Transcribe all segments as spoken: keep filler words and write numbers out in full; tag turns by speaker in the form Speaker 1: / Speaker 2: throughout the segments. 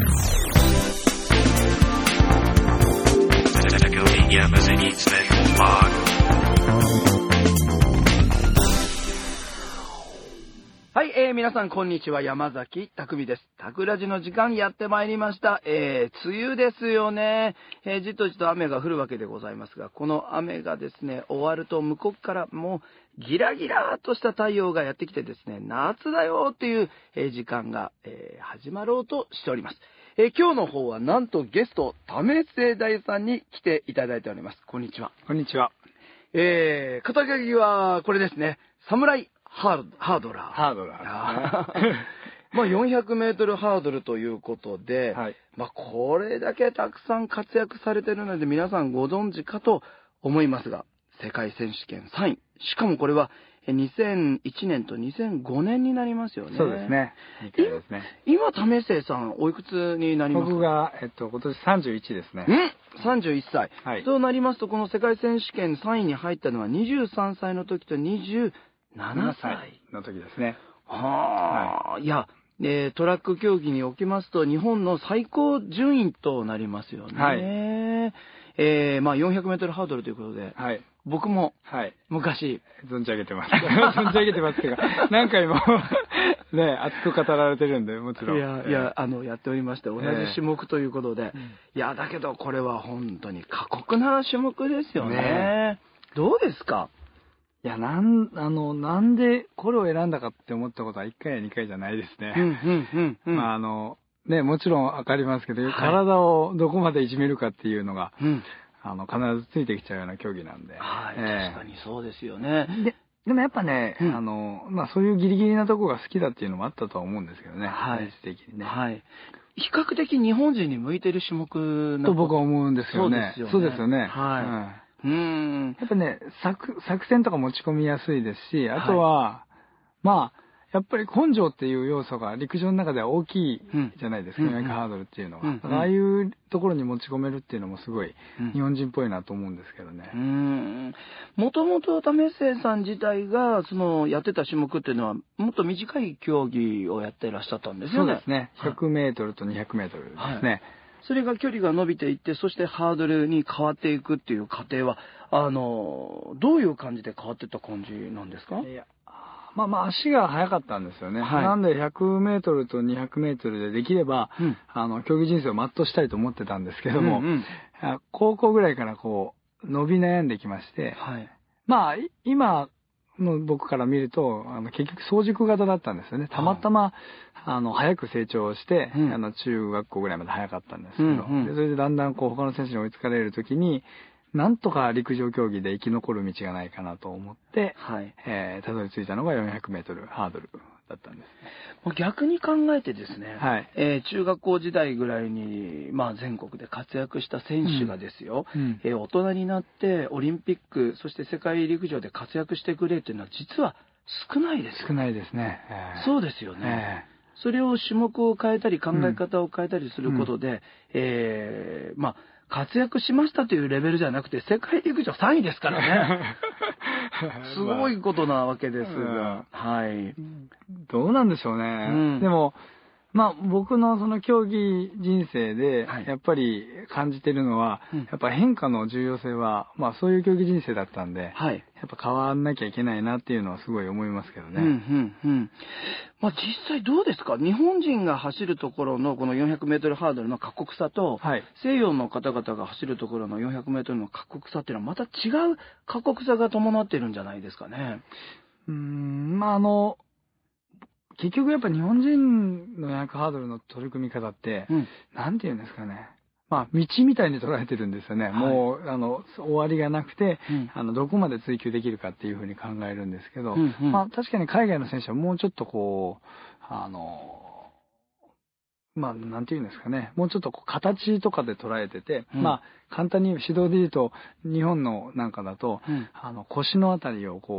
Speaker 1: はい、えー、皆さんこんにちは、山崎匠です。タクラジの時間やってまいりました。えー、梅雨ですよね。えー、じっとじっと雨が降るわけでございますが、この雨がですね、終わると向こうからもうギラギラーとした太陽がやってきてですね、夏だよっていう、えー、時間が、えー、始まろうとしております。えー、今日の方はなんとゲスト、為末大さんに来ていただいております。こんにちは。
Speaker 2: こんにちは。
Speaker 1: えー、肩書きはこれですね、侍ハード、ハードラー。
Speaker 2: ハードラーですね。
Speaker 1: まあよんひゃくメートルハードルということで、はい、まあこれだけたくさん活躍されているので皆さんご存知かと思いますが、世界選手権さんい。しかもこれはにせんいちねんとにせんごねんになりますよね。
Speaker 2: そうですね。にかいですね。
Speaker 1: 今、為末さんおいくつになりますか？
Speaker 2: 僕が、えっと、今年さんじゅういちですね。
Speaker 1: ん ?さんじゅういっさい。
Speaker 2: はい。
Speaker 1: となりますと、この世界選手権さんいに入ったのはにじゅうさんさいの時とにじゅうななさい
Speaker 2: の時ですね。
Speaker 1: はあ、はい、いや、えー、トラック競技におきますと日本の最高順位となりますよね。はい。えー、まあよんひゃくメートルハードルということで、はい、僕も昔、
Speaker 2: はい、存じ上げてます。存じ上げてますけど、何回もね、熱く語られてるんで、もちろん。
Speaker 1: いや、いや、あの、やっておりまして、同じ種目ということで、えー、いや、だけどこれは本当に過酷な種目ですよね。ね、どうですか？
Speaker 2: いや、なん、あの、なんでこれを選んだかって思ったことはいっかいやにかいじゃないですね。うんうんうんうん、まあ、あの、ね、もちろんわかりますけど、はい、体をどこまでいじめるかっていうのが、うん、あの、必ずついてきちゃうような競技なんで。
Speaker 1: はい、えー、確かにそうですよね。
Speaker 2: で、でもやっぱね、うん、あの、まあ、そういうギリギリなとこが好きだっていうのもあったとは思うんですけどね。はい。的にね。はい。
Speaker 1: 比較的日本人に向いてる種目
Speaker 2: なと僕は思うんですよね。そうですよね。はい。
Speaker 1: はい、うん。
Speaker 2: やっぱね、作、作戦とか持ち込みやすいですし、あとは、はい、まあ、やっぱり根性っていう要素が陸上の中では大きいじゃないですか、よんひゃくハードルっていうのは。うんうん、ああいうところに持ち込めるっていうのもすごい日本人っぽいなと思うんですけどね。
Speaker 1: うん。もともと為末さん自体が、その、やってた種目っていうのは、もっと短い競技をやっていらっしゃったんですよね。
Speaker 2: そうですね。ひゃくメートルとにひゃくメートルですね。はい、
Speaker 1: それが距離が伸びていって、そしてハードルに変わっていくっていう過程は、あの、どういう感じで変わっていった感じなんですか？
Speaker 2: いや、まあまあ足が速かったんですよね。はい、なんでひゃくメートルとにひゃくメートルでできれば、うん、あの、競技人生を全うしたいと思ってたんですけども、うんうん、高校ぐらいからこう、伸び悩んできまして、はい、まあ、今の僕から見ると、あの結局早熟型だったんですよね。たまたま、はい、あの、早く成長して、うん、あの、中学校ぐらいまで早かったんですけど、うんうん、でそれでだんだんこう、他の選手に追いつかれるときに、なんとか陸上競技で生き残る道がないかなと思って、はい、えー、たどり着いたのがよんひゃくメートルハードルだったんですね。
Speaker 1: 逆に考えてですね、はい、えー、中学校時代ぐらいに、まあ、全国で活躍した選手がですよ、うんうん、えー、大人になってオリンピック、そして世界陸上で活躍してくれっていうのは実は少ないですよね。
Speaker 2: 少ないですね。
Speaker 1: えー、そうですよね。えー、それを種目を変えたり考え方を変えたりすることで、うん、えー、まあ、活躍しましたというレベルじゃなくて、世界陸上さんいですからね。すごいことなわけですが、はい。
Speaker 2: どうなんでしょうね。うん、でも、まあ僕のその競技人生でやっぱり感じてるのは、はい、やっぱ変化の重要性は、まあそういう競技人生だったんで、はい、やっぱ変わんなきゃいけないなっていうのはすごい思いますけどね。うんうんうん。
Speaker 1: まあ実際どうですか？日本人が走るところのこのよんひゃくメートルハードルの過酷さと、はい、西洋の方々が走るところのよんひゃくメートルの過酷さっていうのはまた違う過酷さが伴っているんじゃないですかね。
Speaker 2: うーん、まああの、結局やっぱ日本人のよんひゃくハードルの取り組み方って、うん、なんて言うんですかね。まあ、道みたいに捉えてるんですよね。はい、もう、あの、終わりがなくて、うん、あの、どこまで追求できるかっていうふうに考えるんですけど、うんうん、まあ、確かに海外の選手はもうちょっとこう、あの、まあ、なんて言うんですかね。もうちょっとこう形とかで捉えてて、うん、まあ、簡単に指導で言うと、日本のなんかだと、うん、あの、腰のあたりをこう、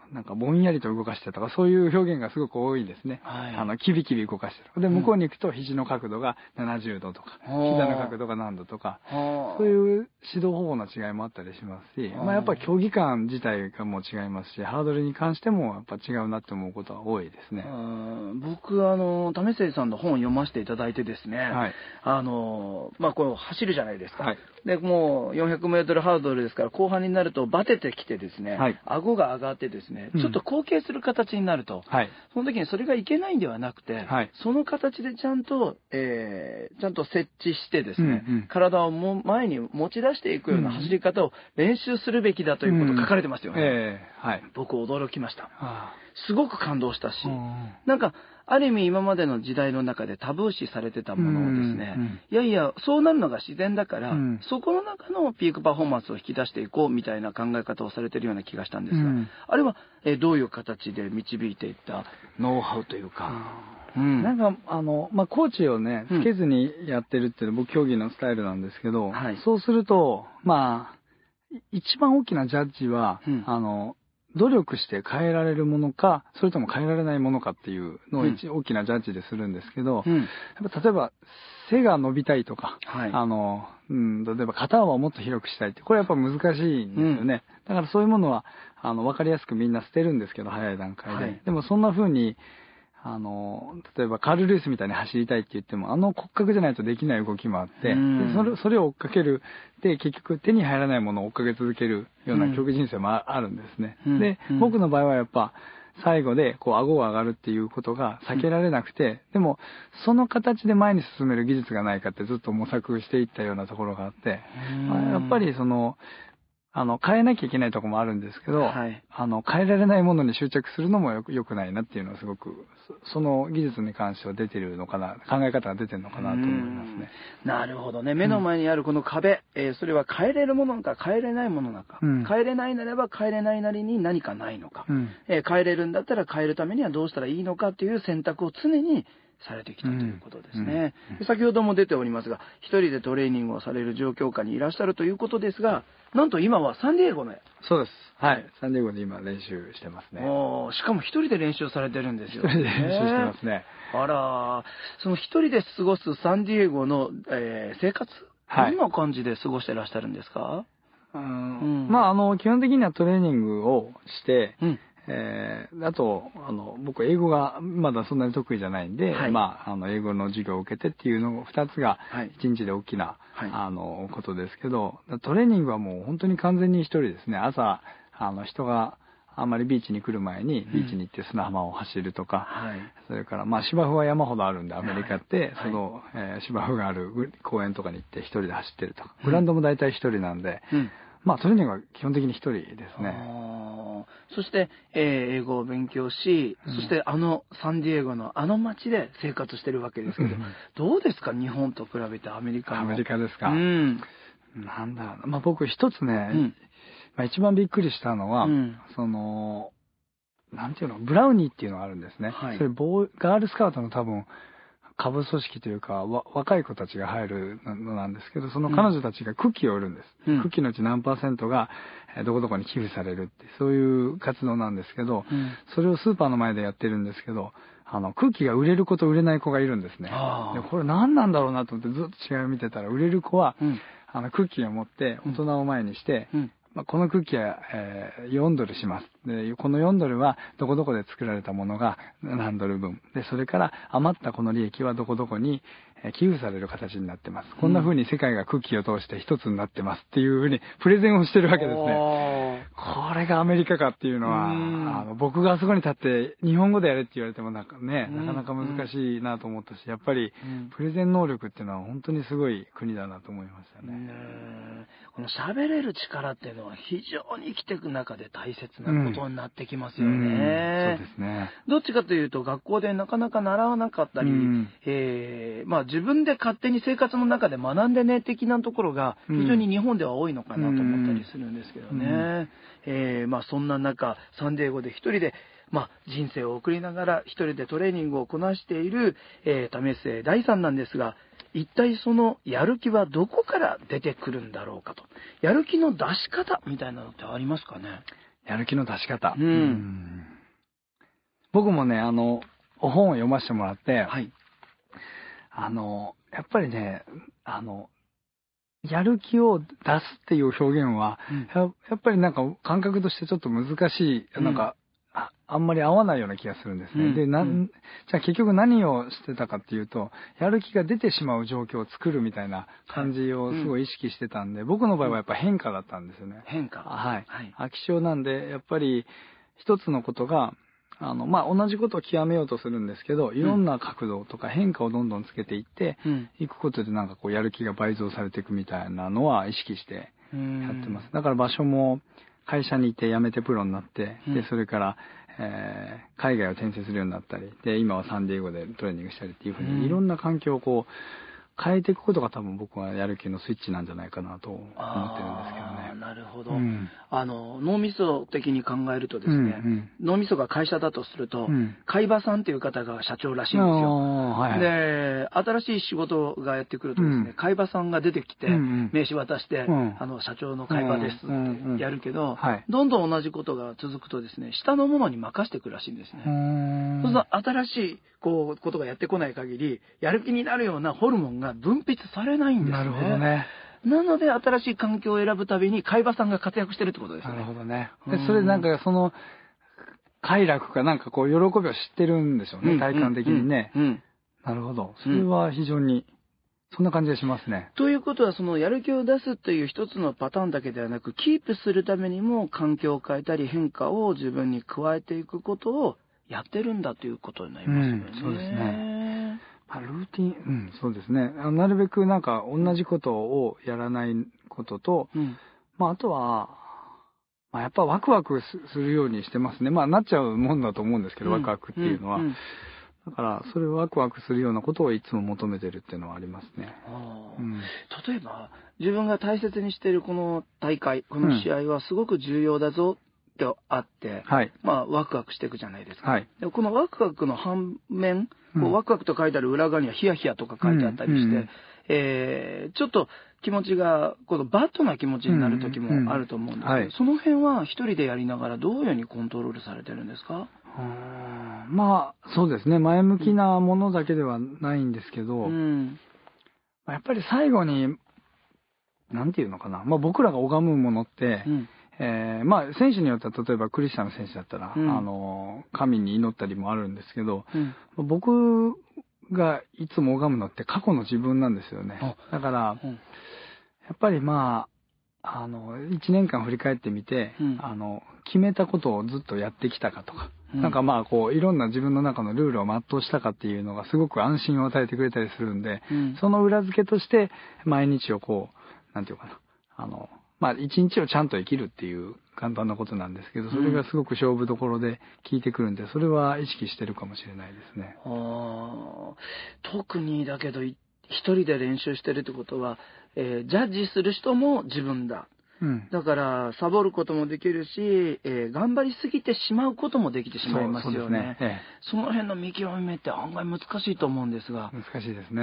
Speaker 2: なんかぼんやりと動かしてるとか、そういう表現がすごく多いですね。はい、あの、キビキビ動かしてる。で、向こうに行くと肘の角度がななじゅうどとか、うん、膝の角度が何度とか、そういう指導方法の違いもあったりしますし、まあやっぱり競技感自体がもう違いますし、ハードルに関してもやっぱ違うなって思うことは多いですね。
Speaker 1: 僕、あの、為末さんの本を読ませていただいてですね、はい、あの、まあこう走るじゃないですか。はい、で、もうよんひゃくメートルハードルですから、後半になるとバテてきてですね、はい、顎が上がってですね、ちょっと後傾する形になると、はい、その時にそれがいけないんではなくて、はい、その形でちゃんと、えー、ちゃんと設置してですね、うんうん、体をも前に持ち出していくような走り方を練習するべきだということが書かれてますよね。うんえーはい、僕驚きました。はあ、すごく感動したし、なんか、ある意味今までの時代の中でタブー視されてたものをですね、うんうん、いやいや、そうなるのが自然だから、うん、そこの中のピークパフォーマンスを引き出していこうみたいな考え方をされているような気がしたんですが、うん、あれは、えー、どういう形で導いていったノウハウというか、
Speaker 2: うん、なんか、あの、まあ、コーチをね、つけずにやってるっていうのは僕競技のスタイルなんですけど、はい、そうすると、まあ、一番大きなジャッジは、うん、あの、努力して変えられるものか、それとも変えられないものかっていうのを一、うん、大きなジャッジでするんですけど、うん、やっぱ例えば背が伸びたいとか、はい、あの、うん、例えば肩をもっと広くしたいって、これやっぱ難しいんですよね。うん、だからそういうものは、あの、わかりやすくみんな捨てるんですけど、早い段階で。はい、でもそんな風に、あの、例えばカール・ルイスみたいに走りたいって言っても、あの骨格じゃないとできない動きもあって、でそれそれを追っかける。で、結局手に入らないものを追っかけ続けるような競技人生もあるんですね。うん、で、うん、僕の場合はやっぱ、最後でこう顎が上がるっていうことが避けられなくて、うん、でも、その形で前に進める技術がないかってずっと模索していったようなところがあって、まあ、やっぱりその、あの、変えなきゃいけないところもあるんですけど、はい、あの、変えられないものに執着するのもよく、よくないなっていうのはすごく、その技術に関しては出てるのかな、考え方が出てるのかなと思いますね。
Speaker 1: なるほどね。目の前にあるこの壁、うん、えー、それは変えれるものなのか変えれないものなのか、うん、変えれないならば変えれないなりに何かないのか、うん、えー、変えれるんだったら変えるためにはどうしたらいいのかという選択を常にされてきたということですね。うんうん、先ほども出ておりますが、一人でトレーニングをされる状況下にいらっしゃるということですが、なんと今はサンディエゴの。
Speaker 2: そうです。はい。サンディエゴで今練習してますね。
Speaker 1: おしかも一人で練習されてるんですよ、
Speaker 2: ね。一人で練習してますね。
Speaker 1: あら、その一人で過ごすサンディエゴの、えー、生活、はい、どんな感じで過ごしてらっしゃるんですか？
Speaker 2: うん、うん、まあ、あの、基本的にはトレーニングをして、うんえー、あと、あの、僕、英語がまだそんなに得意じゃないんで、はい、まあ、あの、英語の授業を受けてっていうのを二つが、一日で大きな、はい、あの、ことですけど、トレーニングはもう本当に完全に一人ですね。朝、あの、人があんまりビーチに来る前に、ビーチに行って砂浜を走るとか、うん、それから、まあ、芝生は山ほどあるんで、アメリカって、はい、その、えー、芝生がある公園とかに行って一人で走ってるとか、グラウンドも大体一人なんで、うんまあ、トレーニングは基本的に一人ですね。
Speaker 1: そして、えー、英語を勉強し、うん、そしてあのサンディエゴのあの街で生活してるわけですけど、うん、どうですか日本と比べてアメリカの。
Speaker 2: アメリカですか。うん、なんだろう。まあ、僕一つね、うんまあ、一番びっくりしたのは、うん、その、なんていうの、ブラウニーっていうのがあるんですね。はい、それボー、ガールスカウトの多分、下部組織というか、若い子たちが入るのなんですけど、その彼女たちがクッキーを売るんです。うん、クッキーのうち何パーセントがどこどこに寄付されるって、そういう活動なんですけど、うん、それをスーパーの前でやってるんですけど、あの、クッキーが売れる子と売れない子がいるんですね。でこれ何なんだろうなと思ってずっと違いを見てたら、売れる子は、うん、あの、クッキーを持って大人を前にして、うんまあ、このクッキーは、えー、よんドルします。で、このよんドルはどこどこで作られたものが何ドル分。で、それから余ったこの利益はどこどこに寄付される形になってます。こんな風に世界がクッキーを通して一つになってますっていう風にプレゼンをしてるわけですね。これがアメリカかっていうのは、あの僕があそこに立って日本語でやれって言われてもなんかね、なかなか難しいなと思ったし、やっぱりプレゼン能力っていうのは本当にすごい国だなと思いましたね。
Speaker 1: この喋れる力っていうのは非常に生きていく中で大切なことになってきますよね。うんうん、
Speaker 2: そうですね。
Speaker 1: どっちかというと学校でなかなか習わなかったり、うんえーまあ、自分で勝手に生活の中で学んでね的なところが非常に日本では多いのかなと思ったりするんですけどね。うんえーまあ、そんな中サンディエゴで一人でまあ、人生を送りながら一人でトレーニングをこなしている、えー、為末大さんなんですが、一体そのやる気はどこから出てくるんだろうかと。やる気の出し方みたいなのってありますかね？
Speaker 2: やる気の出し方。
Speaker 1: うん。うん、
Speaker 2: 僕もね、あの、本を読ませてもらって、
Speaker 1: はい。
Speaker 2: あの、やっぱりね、あの、やる気を出すっていう表現は、うん、や, やっぱりなんか感覚としてちょっと難しい、なんか、うん、あ, あんまり合わないような気がするんですね。うん、でな、うん、じゃあ結局何をしてたかっていうと、やる気が出てしまう状況を作るみたいな感じをすごい意識してたんで、はい、僕の場合はやっぱ変化だったんですよね。
Speaker 1: 変化。
Speaker 2: はい。はい、飽き性なんで、やっぱり一つのことが、あの、まあ、同じことを極めようとするんですけど、いろんな角度とか変化をどんどんつけていって、い、うん、くことでなんかこうやる気が倍増されていくみたいなのは意識してやってます。だから場所も会社にいて辞めてプロになって、うん、で、それから、えー、海外を転生するようになったり、で、今はサンディエゴでトレーニングしたりっていうふうに、いろんな環境をこう、変えていくことが多分僕はやる気のスイッチなんじゃないかなと思ってるんですけどね。
Speaker 1: なるほど、うん、あの脳みそ的に考えるとですね、うんうん、脳みそが会社だとすると、うん、海馬さんという方が社長らしいんですよ、はい、で新しい仕事がやってくるとですね、うん、海馬さんが出てきて、うんうん、名刺渡して、うん、あの社長の海馬ですってやるけど、うんうんはい、どんどん同じことが続くとですね、下の者に任せてくるらしいんですね。そうすると新しいこうことがやってこない限りやる気になるようなホルモンが分泌されないんですね。
Speaker 2: なるほどね。
Speaker 1: なので新しい環境を選ぶたびに海馬さんが活躍してるってことですね。
Speaker 2: なるほどね。でそれなんかその快楽かなんかこう喜びを知ってるんでしょうね、うん、体感的にね、うんうん、なるほど。それは非常にそんな感じがしますね。
Speaker 1: ということはそのやる気を出すという一つのパターンだけではなく、キープするためにも環境を変えたり変化を自分に加えていくことをやってるんだということになりますよね。
Speaker 2: うん、そうですね。まあ、ルーティン、うん、そうですね。なるべくなんか同じことをやらないことと、うん、まああとは、まあ、やっぱワクワクするようにしてますね。まあなっちゃうもんだと思うんですけど、うん、ワクワクっていうのは。うんうん、だからそれをワクワクするようなことをいつも求めてるっていうのはありますね。
Speaker 1: うん、例えば自分が大切にしているこの大会、この試合はすごく重要だぞ。ってあって、はい、まあワクワクしていくじゃないですか、はい、でこのワクワクの反面、うん、こうワクワクと書いてある裏側にはヒヤヒヤとか書いてあったりして、うんうんえー、ちょっと気持ちがこのバッドな気持ちになる時もあると思うんですけど、うんうんはい、その辺は一人でやりながらどういうふうにコントロールされてるんですか？
Speaker 2: うんまあそうですね、前向きなものだけではないんですけど、うん、やっぱり最後になんていうのかな、まあ、僕らが拝むものって、うんえー、まあ選手によっては例えばクリスチャンの選手だったら、うん、あの神に祈ったりもあるんですけど、うん、僕がいつも拝むのって過去の自分なんですよね。だから、うん、やっぱりまああのいちねんかん振り返ってみて、うん、あの決めたことをずっとやってきたかとか、うん、なんかまあこういろんな自分の中のルールを全うしたかっていうのがすごく安心を与えてくれたりするんで、うん、その裏付けとして毎日をこうなんていうかなあのまあ、一日をちゃんと生きるっていう簡単なことなんですけど、それがすごく勝負どころで効いてくるんで、それは意識してるかもしれないですね。
Speaker 1: あ特にだけど、一人で練習してるってことは、えー、ジャッジする人も自分だ。うん、だから、サボることもできるし、えー、頑張りすぎてしまうこともできてしまいますよね。そうですね。ええ、その辺の見極めって案外難しいと思うんですが。
Speaker 2: 難しいですね。うん、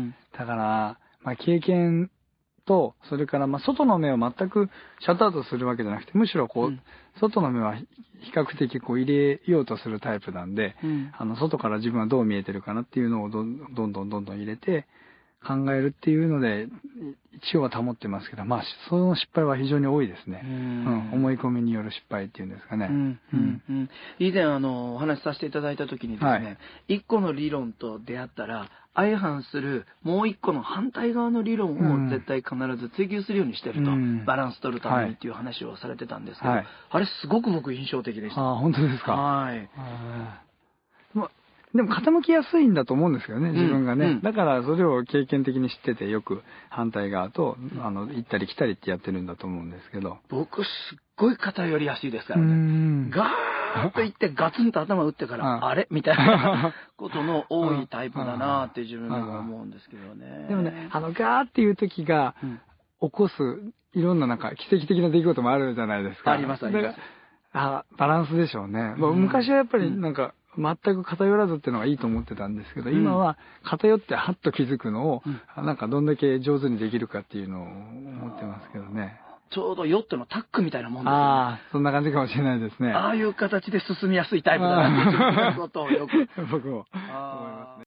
Speaker 2: だから、まあ、経験、と、それから、ま、外の目を全くシャットアウトするわけじゃなくて、むしろこう、うん、外の目は比較的こう入れようとするタイプなんで、うん、あの、外から自分はどう見えてるかなっていうのをどんどんどんどんどん入れて考えるっていうので、一応は保ってますけど、まあ、その失敗は非常に多いですね。うん、うん、思い込みによる失敗っていうんですかね。うん
Speaker 1: うんうん、以前、あの、お話しさせていただいたときにですね、はい、一個の理論と出会ったら、相反するもう一個の反対側の理論を絶対必ず追求するようにしてると、うん、バランス取るためにっていう話をされてたんですけど、はい、あれすごく僕印象的でした。
Speaker 2: あ、本当ですか。
Speaker 1: はい。
Speaker 2: ま、でも傾きやすいんだと思うんですけどね、自分がね、うんうん、だからそれを経験的に知っててよく反対側と、うん、あの行ったり来たりってやってるんだと思うんですけど、
Speaker 1: 僕すっごい偏りやすいですからね。ガーッといってガツンと頭打ってからあれみたいなことの多いタイプだなって自分でも思うんですけどね。
Speaker 2: でもね、あのガーっていう時が起こすいろんななんか奇跡的な出来事もあるじゃないですか。
Speaker 1: ありますあります。
Speaker 2: あ、バランスでしょうね。うん、昔はやっぱりなんか全く偏らずっていうのがいいと思ってたんですけど、うん、今は偏ってハッと気づくのを、うん、なんかどんだけ上手にできるかっていうのを思ってますけどね。
Speaker 1: ちょうどヨットのタックみたいなもんですよね。
Speaker 2: ああ、そんな感じかもしれないですね。
Speaker 1: ああいう形で進みやすいタイプだなっていうことをよく。
Speaker 2: 僕も思いますね。